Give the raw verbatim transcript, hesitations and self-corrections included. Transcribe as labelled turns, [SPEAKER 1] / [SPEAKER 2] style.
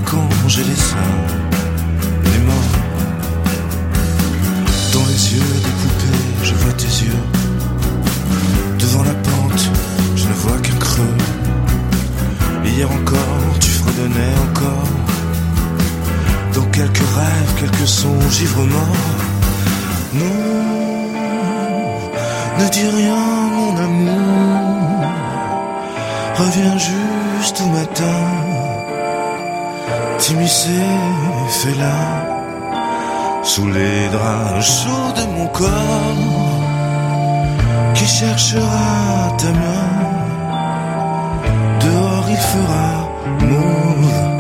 [SPEAKER 1] quand j'ai les seins, les mains. Dans les yeux des poupées, je vois tes yeux. Devant la pente, je ne vois qu'un creux. Hier encore, tu fredonnais encore. Dans quelques rêves, quelques songes ivres-morts. Non, ne dis rien mon amour. Reviens juste au matin. T'immiscer, fais-la sous les draps chauds de mon corps. Qui cherchera ta main? Dehors il fera mauve.